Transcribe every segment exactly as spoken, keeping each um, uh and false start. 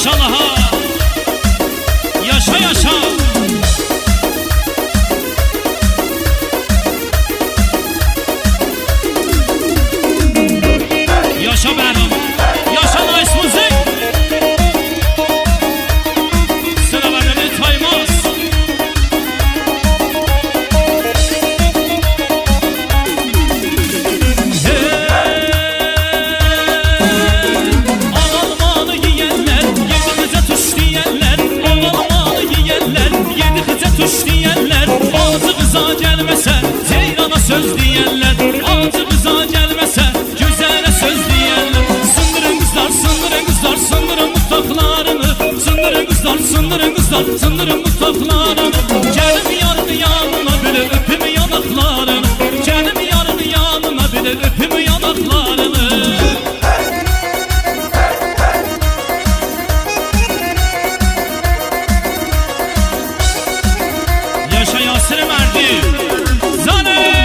maşallah ha. Yaşa yaşa. Yaşa benim. Yaşa nice müzik. Sıra bende taymaz. Tuş diyenler, ağzımıza gelmese Ceyrana söz diyenler, ağzımıza gelmese Güzele söz diyenler. Sındırın kızlar, sındırın kızlar, sındırın mutlaklarını. Sındırın kızlar, sındırın kızlar, sındırın mutlaklarını. Gelim yarını yanına bile öpümü yanaklarını. Gelim yarını yanına bile öpümü yanaklarını. Yaşa Yasir Merdi Zane.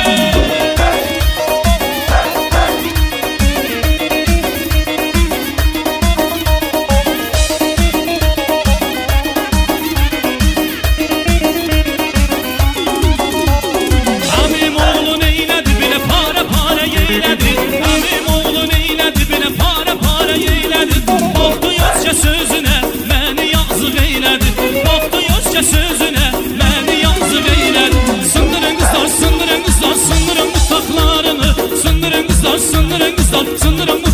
Amim oğlun eyledi bile para para yeyledi. Amim oğlun eyledi bile para para yeyledi. Baktı yozca sözüne beni yazık eyledi. Baktı yozca sözüne beni yazık eyledi. Sındırın kızlar, sındırın kızlar, sındırın mutlaklarını. Sındırın kızlar, sındırın kızlar, sındırın